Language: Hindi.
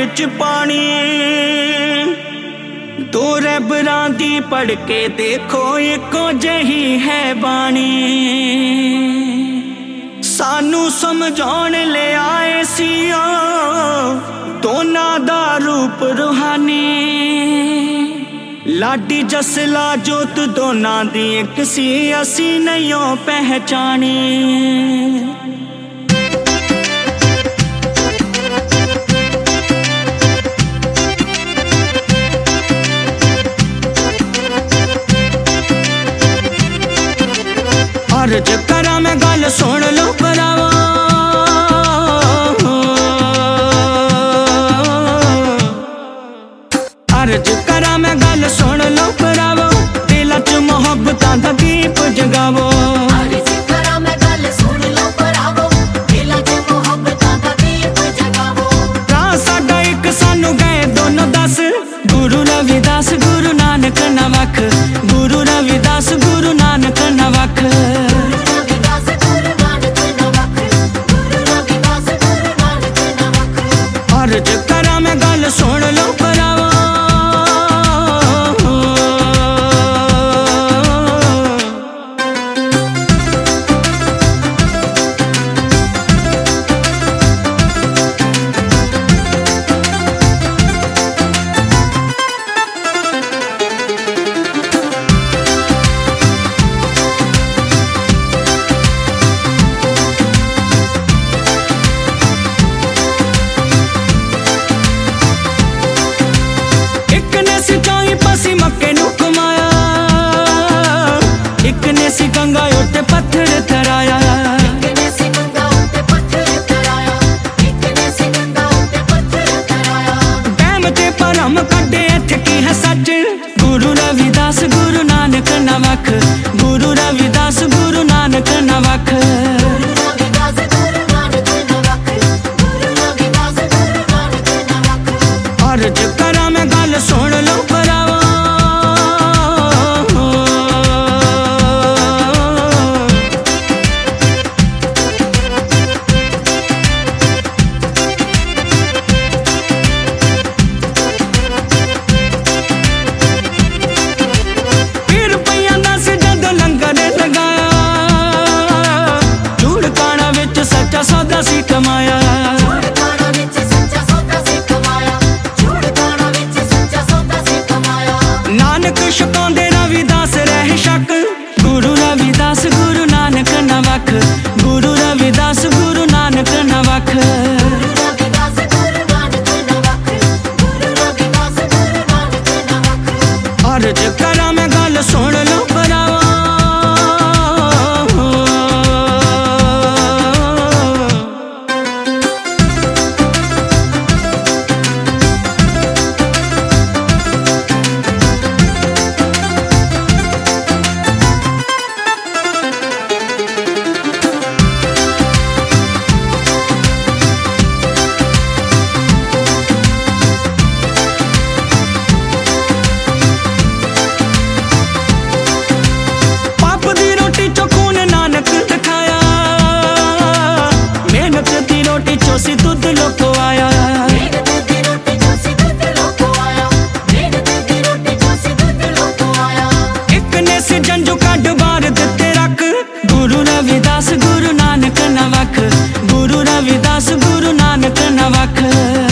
विच पानी। दो रैबरां दी पढ़ के देखो इको जही है बाणी। सानू समझाउण ले आए सिया दोनां दा रूप रूहानी। लाडी जसला जोत दोनां दी एक सी असी नहीं पहचानी। अर्ज करा मैं गल सुन लो भरावा, अर्ज करा मैं गल सुन लो भरावा, दिल च मोहब्बतां दा दीप जगावो। अर्ज करा मैं गल सुन लो भरावो, दिल च मोहब्बतां दा दीप जगावो। राह साडा इक सानू गए दोनों दस, गुरु रविदास गुरु नानक ना वख, गुरु रविदास गुरु नानक ना वख। अर्ज करा मैं गल सुन लो भरावा, गंगा उत्ते पत्थर थराया। एक ने सी गंगा उत्ते पत्थर थराया, एक ने सी गंगा उत्ते पत्थर थराया। बैम ते भरम कड्डे इत्थे की है सच, गुरु रविदास गुरु नानक ना वख, गुरु रविदास गुरु नानक ना वख। अर्ज करा मैं गल सुन लो भरावा, सौदा सी कमाया। नानक छकांदे रविदास रह शक, गुरु रविदास गुरु नानक ना वख, गुरु रविदास गुरु नानक ना वख। अर्ज करा मैं गल सुन लो भरावा, सी दूध लोको आया। एक ने से जंजू कड बार दिते रख, गुरु रविदास गुरु नानक ना वख, गुरु रविदास गुरु नानक ना वख।